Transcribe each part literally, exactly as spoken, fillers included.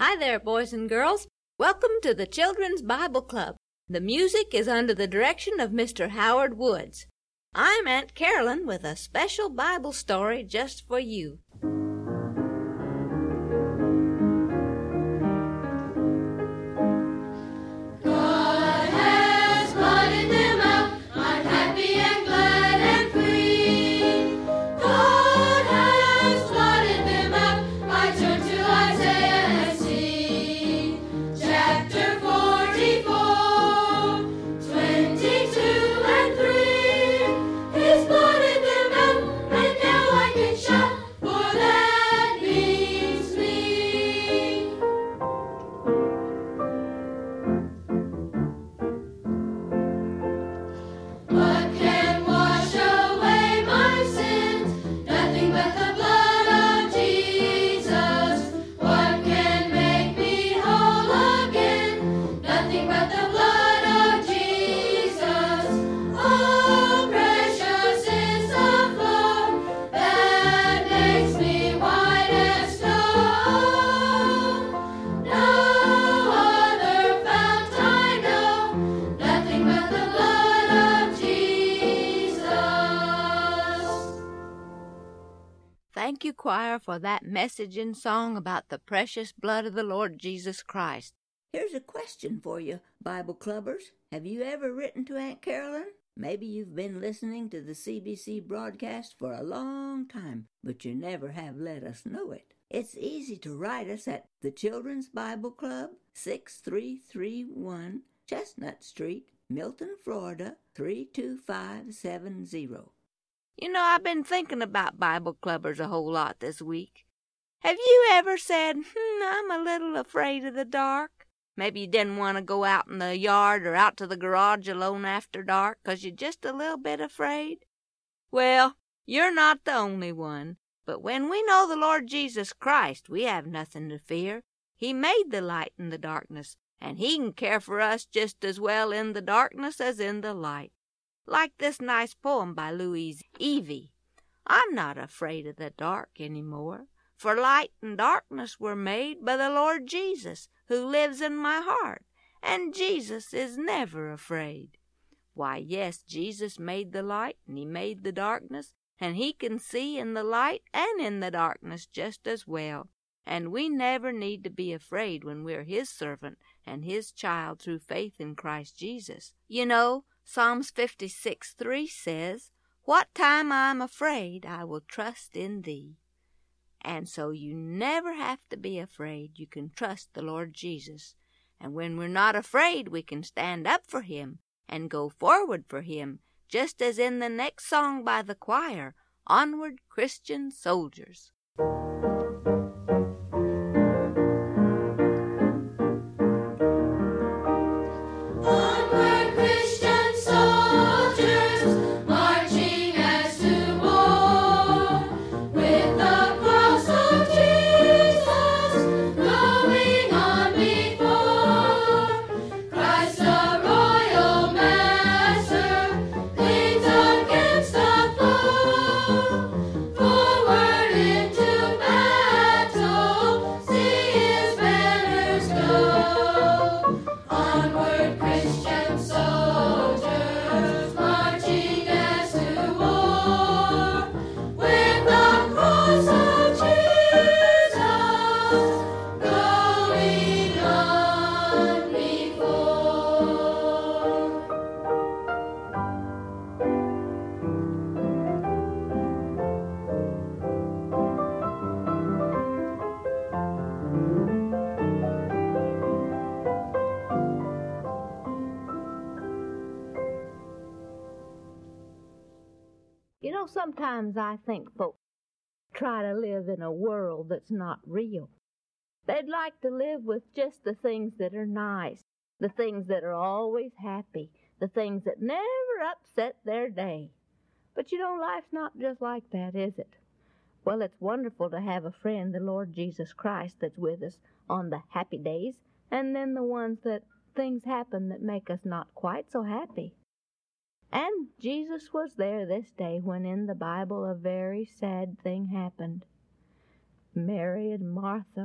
Hi there, boys and girls. Welcome to the Children's Bible Club. The music is under the direction of Mister Howard Woods. I'm Aunt Carolyn with a special Bible story just for you. Thank you, choir, for that message and song about the precious blood of the Lord Jesus Christ. Here's a question for you, Bible Clubbers. Have you ever written to Aunt Carolyn? Maybe you've been listening to the C B C broadcast for a long time, but you never have let us know it. It's easy to write us at the Children's Bible Club, six three three one Chestnut Street, Milton, Florida, three two five seven zero. You know, I've been thinking about Bible Clubbers a whole lot this week. Have you ever said, hmm, I'm a little afraid of the dark? Maybe you didn't want to go out in the yard or out to the garage alone after dark 'cause you're just a little bit afraid? Well, you're not the only one. But when we know the Lord Jesus Christ, we have nothing to fear. He made the light in the darkness, and He can care for us just as well in the darkness as in the light. Like this nice poem by Louise Evie. I'm not afraid of the dark any more, for light and darkness were made by the Lord Jesus, who lives in my heart, and Jesus is never afraid. Why, yes, Jesus made the light, and He made the darkness, and He can see in the light and in the darkness just as well, and we never need to be afraid when we're His servant and His child through faith in Christ Jesus. You know, Psalms fifty-six three says, "What time I'm afraid, I will trust in Thee." And so you never have to be afraid. You can trust the Lord Jesus. And when we're not afraid, we can stand up for Him and go forward for Him, just as in the next song by the choir, Onward, Christian Soldiers. You know, sometimes I think folks try to live in a world that's not real. They'd like to live with just the things that are nice, the things that are always happy, the things that never upset their day. But you know, life's not just like that, is it? Well, it's wonderful to have a friend, the Lord Jesus Christ, that's with us on the happy days, and then the ones that things happen that make us not quite so happy. And Jesus was there this day when in the Bible a very sad thing happened. Mary and Martha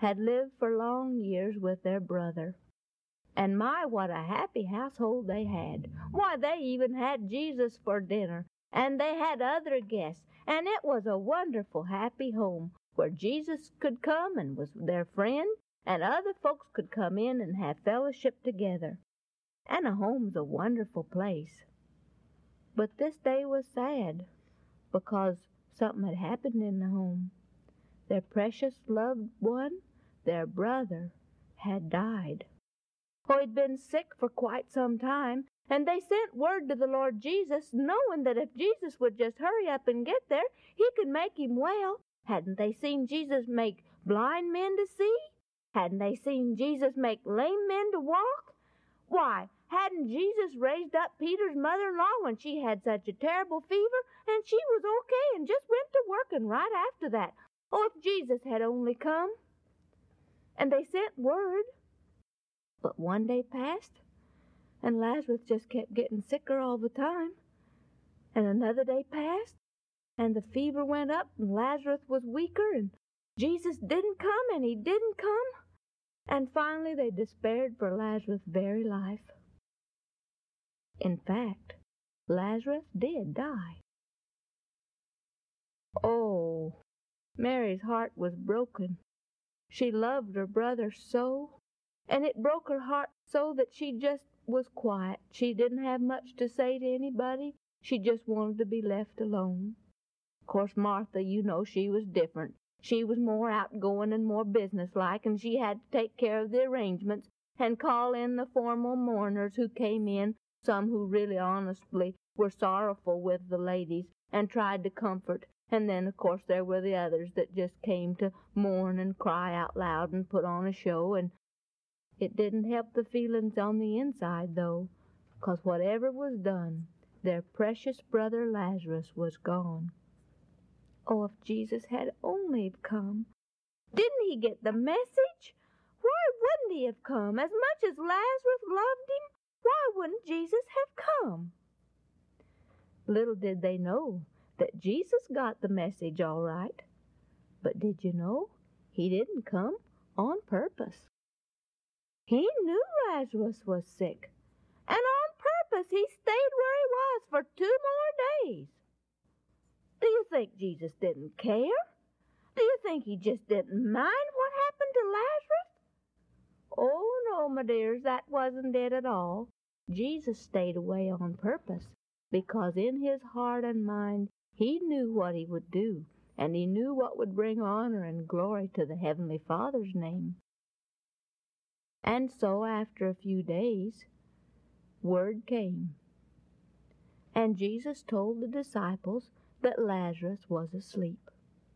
had lived for long years with their brother. And my, what a happy household they had. Why, they even had Jesus for dinner, and they had other guests, and it was a wonderful, happy home where Jesus could come and was their friend, and other folks could come in and have fellowship together. And a home's a wonderful place. But this day was sad, because something had happened in the home. Their precious loved one, their brother, had died. Oh, he'd been sick for quite some time, and they sent word to the Lord Jesus, knowing that if Jesus would just hurry up and get there, he could make him well. Hadn't they seen Jesus make blind men to see? Hadn't they seen Jesus make lame men to walk? Why, hadn't Jesus raised up Peter's mother-in-law when she had such a terrible fever, and she was okay and just went to working right after that? Oh, if Jesus had only come. And they sent word. But one day passed, and Lazarus just kept getting sicker all the time. And another day passed, and the fever went up, and Lazarus was weaker, and Jesus didn't come, and he didn't come. And finally they despaired for Lazarus' very life. In fact, Lazarus did die. Oh, Mary's heart was broken. She loved her brother so, and it broke her heart so that she just was quiet. She didn't have much to say to anybody. She just wanted to be left alone. Of course, Martha, you know, she was different. She was more outgoing and more businesslike, and she had to take care of the arrangements and call in the formal mourners who came in, some who really honestly were sorrowful with the ladies and tried to comfort. And then, of course, there were the others that just came to mourn and cry out loud and put on a show. And it didn't help the feelings on the inside, though, 'cause whatever was done, their precious brother Lazarus was gone. Oh, if Jesus had only come. Didn't he get the message? Why wouldn't he have come? As much as Lazarus loved him, why wouldn't Jesus have come? Little did they know that Jesus got the message all right. But did you know he didn't come on purpose? He knew Lazarus was sick, and on purpose he stayed where he was for two more days. Do you think Jesus didn't care? Do you think he just didn't mind what happened to Lazarus? Oh, no, my dears, that wasn't it at all. Jesus stayed away on purpose, because in his heart and mind he knew what he would do, and he knew what would bring honor and glory to the Heavenly Father's name. And so, after a few days, word came, and Jesus told the disciples that Lazarus was asleep.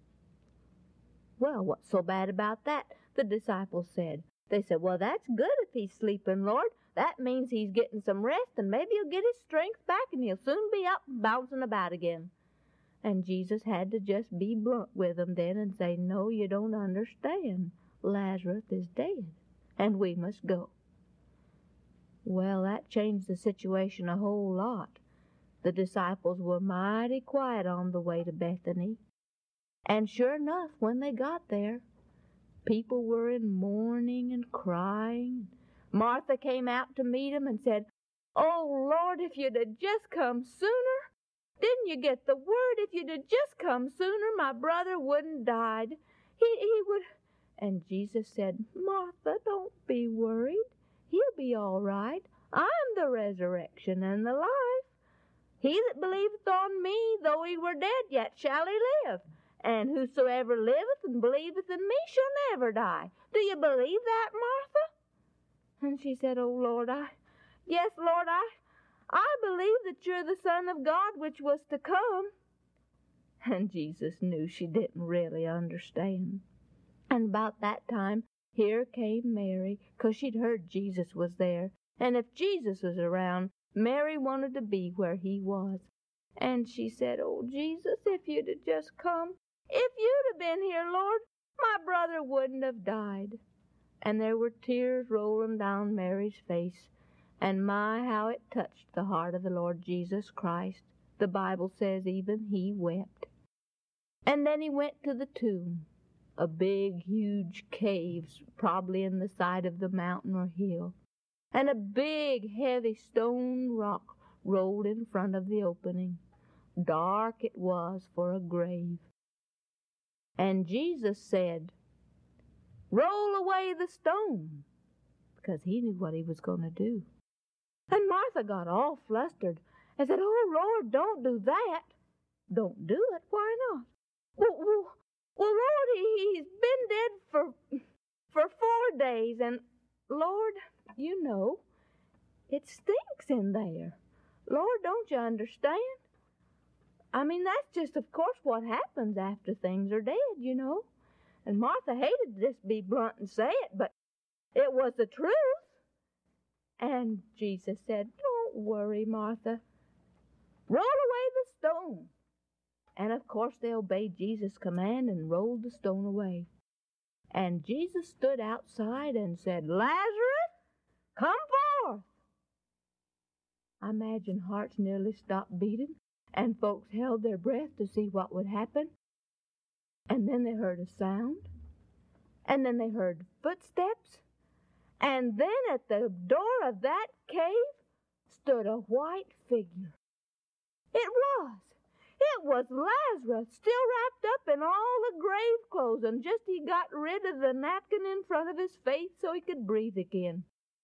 Well, what's so bad about that? The disciples said. They said, well, that's good if he's sleeping, Lord. That means he's getting some rest, and maybe he'll get his strength back, and he'll soon be up and bouncing about again. And Jesus had to just be blunt with them then and say, no, you don't understand. Lazarus is dead, and we must go. Well, that changed the situation a whole lot. The disciples were mighty quiet on the way to Bethany. And sure enough, when they got there, people were in mourning and crying. Martha came out to meet them and said, oh, Lord, if you'd have just come sooner. Didn't you get the word? If you'd have just come sooner, my brother wouldn't died. He, he would... And Jesus said, Martha, don't be worried. He'll be all right. I'm the resurrection and the life. He that believeth on me, though he were dead, yet shall he live. And whosoever liveth and believeth in me shall never die. Do you believe that, Martha? And she said, oh, Lord, I... Yes, Lord, I... I believe that you're the Son of God which was to come. And Jesus knew she didn't really understand. And about that time, here came Mary, 'cause she'd heard Jesus was there. And if Jesus was around, Mary wanted to be where he was. And she said, oh, Jesus, if you'd have just come, if you'd have been here, Lord, my brother wouldn't have died. And there were tears rolling down Mary's face. And my, how it touched the heart of the Lord Jesus Christ. The Bible says even he wept. And then he went to the tomb. a big, huge cave, probably in the side of the mountain or hill, and a big, heavy stone rock rolled in front of the opening. Dark it was for a grave. And Jesus said, "Roll away the stone," because he knew what he was going to do. And Martha got all flustered and said, "Oh, Lord, don't do that." "Don't do it? Why not?" Well, well, well Lord, he, he's been dead for, for four days, and, Lord, you know, it stinks in there. Lord, don't you understand? I mean, that's just, of course, what happens after things are dead, you know. And Martha hated to just be blunt and say it, but it was the truth. And Jesus said, "Don't worry, Martha. Roll away the stone." And, of course, they obeyed Jesus' command and rolled the stone away. And Jesus stood outside and said, "Lazarus, come forth." I imagine hearts nearly stopped beating, and folks held their breath to see what would happen. And then they heard a sound, and then they heard footsteps, and then at the door of that cave stood a white figure. It was. It was Lazarus, still wrapped up in all the grave clothes, and just he got rid of the napkin in front of his face so he could breathe again.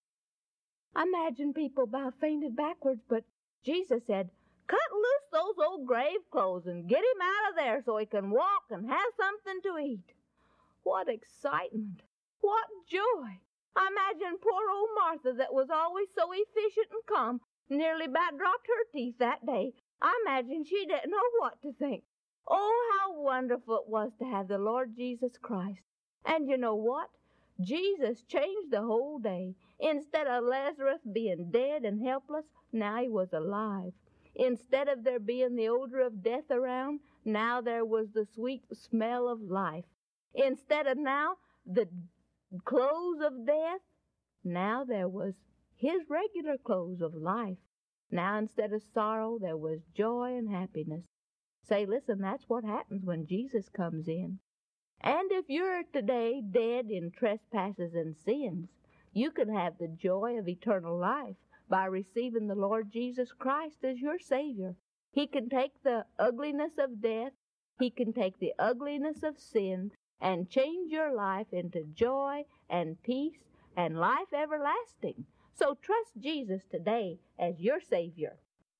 I imagine people about fainted backwards, but Jesus said, "Cut loose those old grave clothes and get him out of there so he can walk and have something to eat." What excitement! What joy! I imagine poor old Martha, that was always so efficient and calm, nearly about dropped her teeth that day. I imagine she didn't know what to think. Oh, how wonderful it was to have the Lord Jesus Christ. And you know what? Jesus changed the whole day. Instead of Lazarus being dead and helpless, now he was alive. Instead of there being the odor of death around, now there was the sweet smell of life. Instead of now the clothes of death, now there was his regular clothes of life. Now instead of sorrow, there was joy and happiness. Say, listen, that's what happens when Jesus comes in. And if you're today dead in trespasses and sins, you can have the joy of eternal life by receiving the Lord Jesus Christ as your Savior. He can take the ugliness of death, he can take the ugliness of sin, and change your life into joy and peace and life everlasting. So trust Jesus today as your Savior.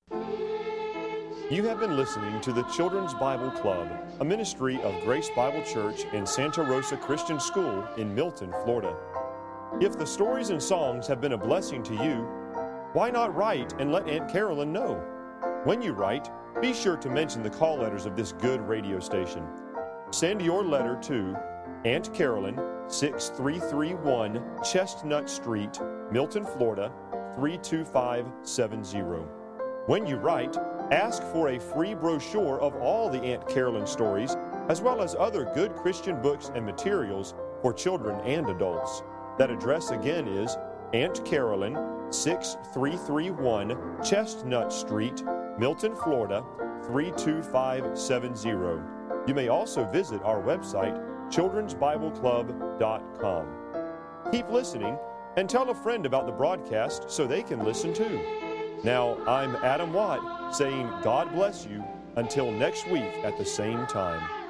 You have been listening to the Children's Bible Club, a ministry of Grace Bible Church in Santa Rosa Christian School in Milton, Florida. If the stories and songs have been a blessing to you, why not write and let Aunt Carolyn know? When you write, be sure to mention the call letters of this good radio station. Send your letter to Aunt Carolyn, six three three one Chestnut Street, Milton, Florida, three two five seven zero. When you write, ask for a free brochure of all the Aunt Carolyn stories, as well as other good Christian books and materials for children and adults. That address again is Aunt Carolyn, six three three one Chestnut Street, Milton, Florida, three two five seven zero. You may also visit our website, children's bible club dot com. Keep listening and tell a friend about the broadcast so they can listen too. Now, I'm Adam Watt saying God bless you until next week at the same time.